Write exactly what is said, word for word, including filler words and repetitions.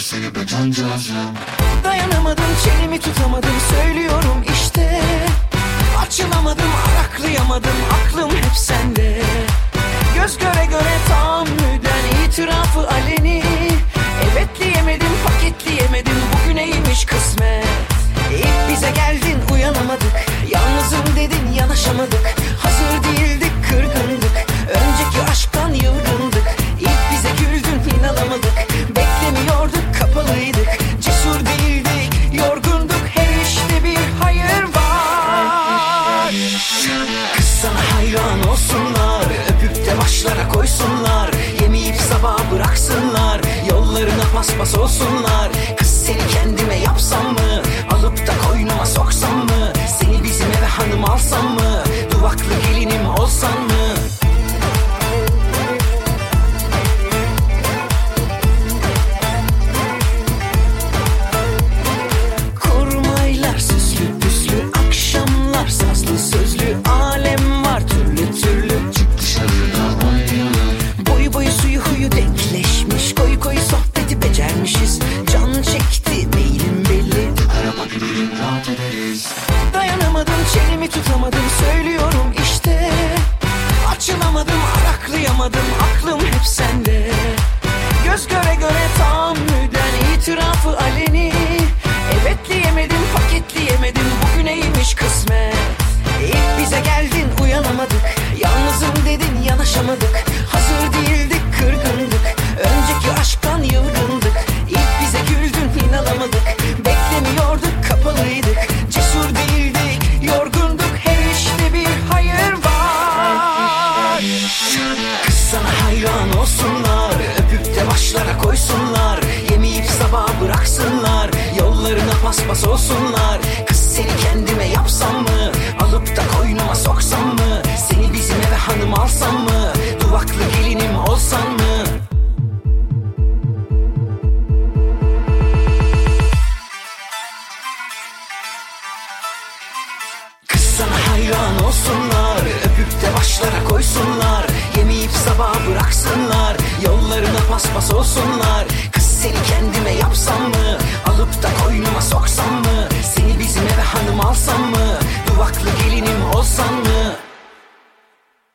seni be cancağızım. Dayanamadım, çenemi tutamadım, söylüyorum işte. Açılamadım, araklayamadım, aklım hep sende. Göz göre göre tahammüden itirafı aleni. Evet diyemedim, paketleyemedim, bugüneymiş kısmet. İlk bize geldin, uyanamadık. Yalnızım dedin, yanaşamadık. Hazır değildik, kırgındık. Önceki aşktan yılgındık. İlk bize güldün, inanamadık. Beklemiyorduk, kapalıydık. Cesur değildik, yorgunduk. Her işte bir hayır var. Kız sana hayran olsunlar, öpüp de başlara koysunlar. Yemeyip sabah bıraksınlar, yollarına paspas olsunlar. Kız seni kendime yapsam mı, alıp da koynuma soksam mı? Seni bizim eve hanım alsam mı, duvaklı gelinim olsan mı? Kurmaylar süslü püslü, akşamlar sazlı sözlü. Alem var türlü türlü, Çık dışarıda oynayalım. boyu boyu suyu huyu denkleşmiş. Koyu koyu sohbeti becermişiz. Can çekti beynim belli. Araba gidelim rahat ederiz. Dayanamadım, çenemi tutamadım, söylüyorum işte. Açılamadım, araklayamadım, aklım hep sende. Göz göre göre tahammüden itirafı aleni. Evet diyemedim, paketleyemedim, bugüneymiş kısmet. İlk bize geldin, uyanamadık. Yalnızım dedin, yanaşamadık. Hazır değildik, kırgındık. Önceki aşktan yılgındık. İlk bize güldün, inanamadık. Beklemiyorduk, kapalıydık. Cesur değildik, yorgunduk. Her işte bir hayır var. Kız sana hayran olsunlar, öpüp de başlara koysunlar. Yemeyip sabah bıraksınlar, yollarına paspas olsunlar. Kız seni kendime yapsam mı, alıp da koynuma soksam mı? Seni bizim eve hanım alsam mı, duvaklı gelinim olsan mı? Kız sana hayran olsunlar, öpüp de başlara koysunlar. Yemeyip sabah bıraksınlar, yollarına paspas olsunlar. Kız seni kendime